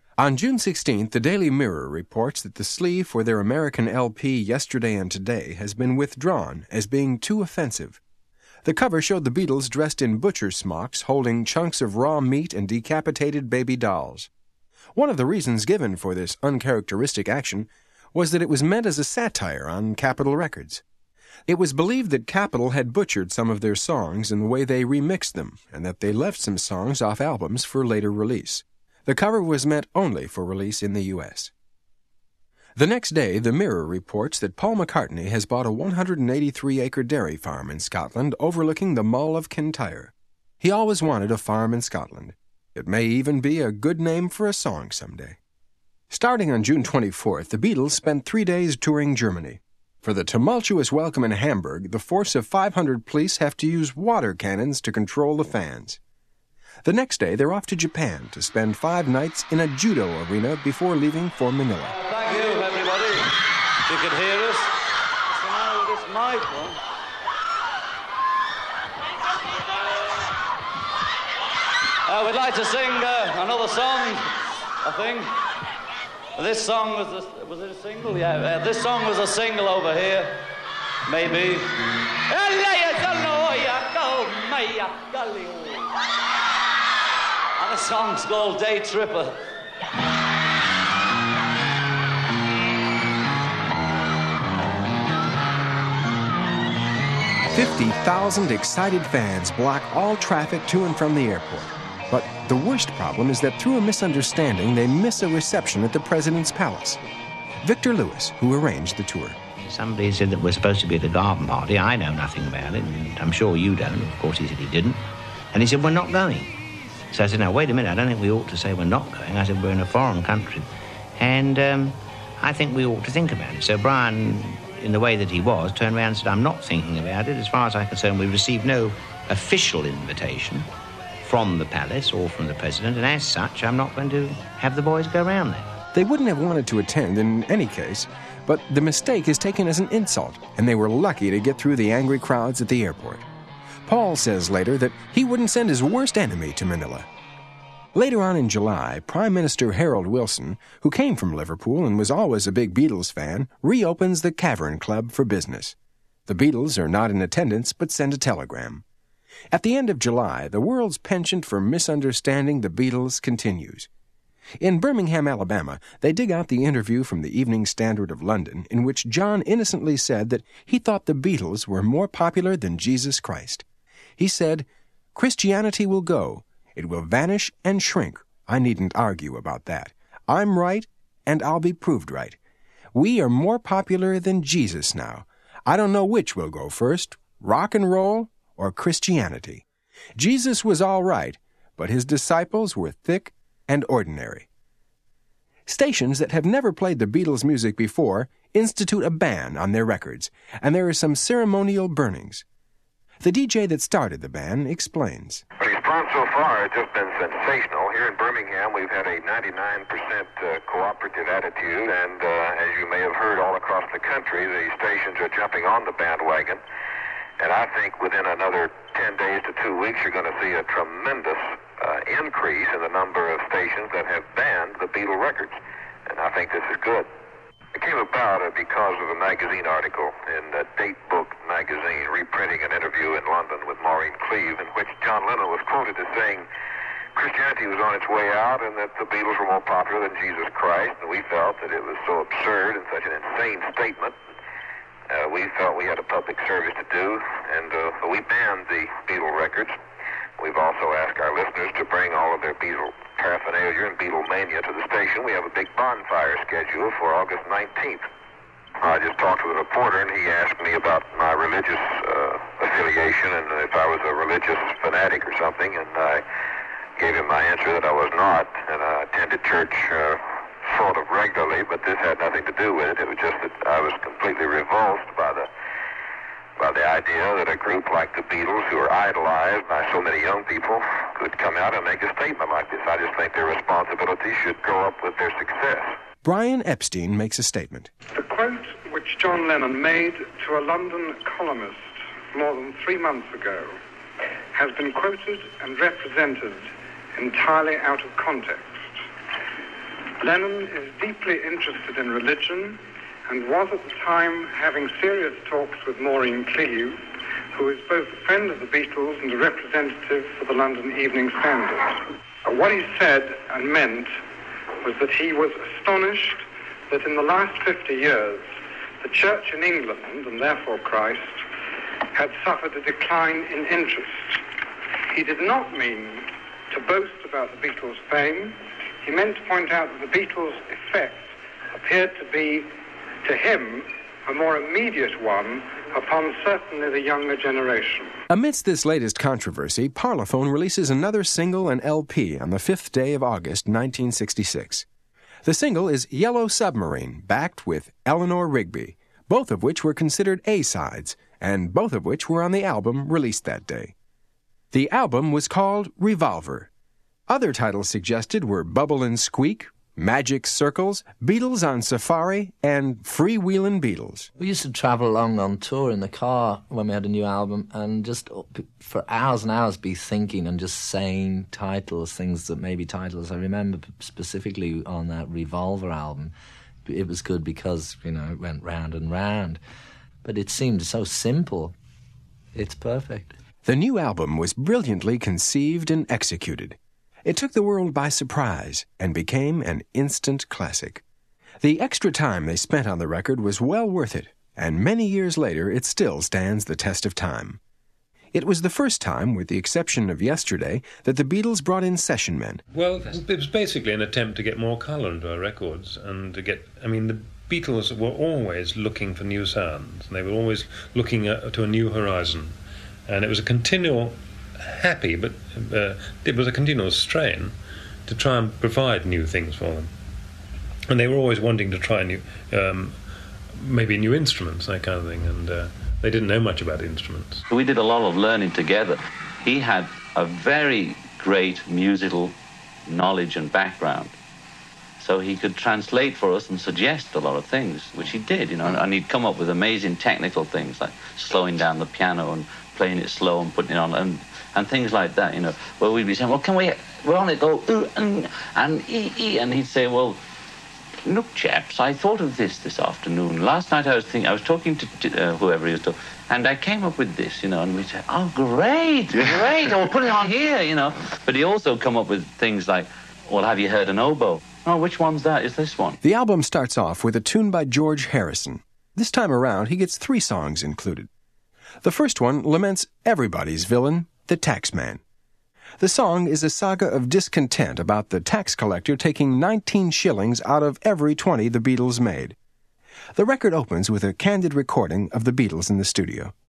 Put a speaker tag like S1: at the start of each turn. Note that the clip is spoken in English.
S1: On June 16th, the Daily Mirror reports that the sleeve for their American LP Yesterday and Today has been withdrawn as being too offensive. The cover showed the Beatles dressed in butcher smocks holding chunks of raw meat and decapitated baby dolls. One of the reasons given for this uncharacteristic action was that it was meant as a satire on Capitol Records. It was believed that Capitol had butchered some of their songs in the way they remixed them, and that they left some songs off albums for later release. The cover was meant only for release in the U.S. The next day, the Mirror reports that Paul McCartney has bought a 183-acre dairy farm in Scotland overlooking the Mull of Kintyre. He always wanted a farm in Scotland. It may even be a good name for a song someday. Starting on June 24th, the Beatles spent 3 days touring Germany. For the tumultuous welcome in Hamburg, the force of 500 police have to use water cannons to control the fans. The next day, they're off to Japan to spend 5 nights in a judo arena before leaving for Manila.
S2: Thank you, everybody. If you can hear us. So now this mic one. We'd like to sing another song, I think. This song was it a single? Yeah, this song was a single over here, maybe. And the song's called Day Tripper.
S1: 50,000 excited fans block all traffic to and from the airport. But the worst problem is that through a misunderstanding, they miss a reception at the president's palace. Victor Lewis, who arranged the tour.
S3: Somebody said that we're supposed to be at a garden party. I know nothing about it, and I'm sure you don't. Of course, he said he didn't. And he said, we're not going. So I said, now, wait a minute, I don't think we ought to say we're not going. I said, we're in a foreign country. And I think we ought to think about it. So Brian, in the way that he was, turned around and said, I'm not thinking about it. As far as I'm concerned, we received no official invitation from the palace or from the president, and as such, I'm not going to have the boys go around there.
S1: They wouldn't have wanted to attend in any case, but the mistake is taken as an insult, and they were lucky to get through the angry crowds at the airport. Paul says later that he wouldn't send his worst enemy to Manila. Later on in July, Prime Minister Harold Wilson, who came from Liverpool and was always a big Beatles fan, reopens the Cavern Club for business. The Beatles are not in attendance, but send a telegram. At the end of July, the world's penchant for misunderstanding the Beatles continues. In Birmingham, Alabama, they dig out the interview from the Evening Standard of London in which John innocently said that he thought the Beatles were more popular than Jesus Christ. He said, Christianity will go. It will vanish and shrink. I needn't argue about that. I'm right, and I'll be proved right. We are more popular than Jesus now. I don't know which will go first, rock and roll or Christianity. Jesus was all right, but his disciples were thick and ordinary. Stations that have never played the Beatles' music before institute a ban on their records, and there are some ceremonial burnings. The DJ that started the ban explains.
S4: The response so far has just been sensational. Here in Birmingham, we've had a 99% cooperative attitude, and as you may have heard all across the country, the stations are jumping on the bandwagon. And I think within another 10 days to 2 weeks, you're going to see a tremendous increase in the number of stations that have banned the Beatle records. And I think this is good. It came about because of a magazine article in Date Book magazine reprinting an interview in London with Maureen Cleave in which John Lennon was quoted as saying Christianity was on its way out and that the Beatles were more popular than Jesus Christ. And we felt that it was so absurd and such an insane statement. We felt we had a public service to do, and we banned the Beatle records. We've also asked our listeners to bring all of their Beatle paraphernalia and Beatlemania to the station. We have a big bonfire schedule for August 19th. I just talked with a reporter, and he asked me about my religious affiliation and if I was a religious fanatic or something, and I gave him my answer that I was not, and I attended church sort of regularly, but this had nothing to do with it. It was just that I was completely revulsed by the idea that a group like the Beatles, who are idolized by so many young people, could come out and make a statement like this. I just think their responsibility should grow up with their success.
S1: Brian Epstein makes a statement.
S5: The quote which John Lennon made to a London columnist more than 3 months ago has been quoted and represented entirely out of context. Lennon is deeply interested in religion and was at the time having serious talks with Maureen Cleave, who is both a friend of the Beatles and a representative for the London Evening Standard. What he said and meant was that he was astonished that in the last 50 years, the Church in England, and therefore Christ, had suffered a decline in interest. He did not mean to boast about the Beatles' fame. He meant to point out that the Beatles' effect appeared to be, to him, a more immediate one upon certainly the younger generation.
S1: Amidst this latest controversy, Parlophone releases another single and LP on the 5th day of August, 1966. The single is Yellow Submarine, backed with Eleanor Rigby, both of which were considered A-sides, and both of which were on the album released that day. The album was called Revolver. Other titles suggested were Bubble and Squeak, Magic Circles, Beatles on Safari, and Freewheelin' Beatles.
S6: We used to travel along on tour in the car when we had a new album and just for hours and hours be thinking and just saying titles, things that may be titles. I remember specifically on that Revolver album, it was good because, you know, it went round and round. But it seemed so simple. It's perfect.
S1: The new album was brilliantly conceived and executed. It took the world by surprise and became an instant classic. The extra time they spent on the record was well worth it, and many years later it still stands the test of time. It was the first time, with the exception of Yesterday, that the Beatles brought in session men.
S7: Well, it was basically an attempt to get more colour into our records and to get... I mean, the Beatles were always looking for new sounds, and they were always looking to a new horizon. And it was a continual... happy, but it was a continual strain to try and provide new things for them. And they were always wanting to try new, maybe new instruments, that kind of thing, and they didn't know much about instruments.
S2: We did a lot of learning together. He had a very great musical knowledge and background, so he could translate for us and suggest a lot of things, which he did, you know, and he'd come up with amazing technical things, like slowing down the piano and playing it slow and putting it on, and things like that, you know, where we'd be saying, well, we're on it, go, and E, and he'd say, well, look, chaps, I thought of this afternoon. Last night I was talking to whoever he was talking, and I came up with this, you know, and we'd say, oh, great, or put it on here, you know. But he also come up with things like, well, have you heard an oboe? Oh, which one's that? Is this one?
S1: The album starts off with a tune by George Harrison. This time around, he gets 3 songs included. The first one laments everybody's villain, the taxman. The song is a saga of discontent about the tax collector taking 19 shillings out of every 20 the Beatles made. The record opens with a candid recording of the Beatles in the studio.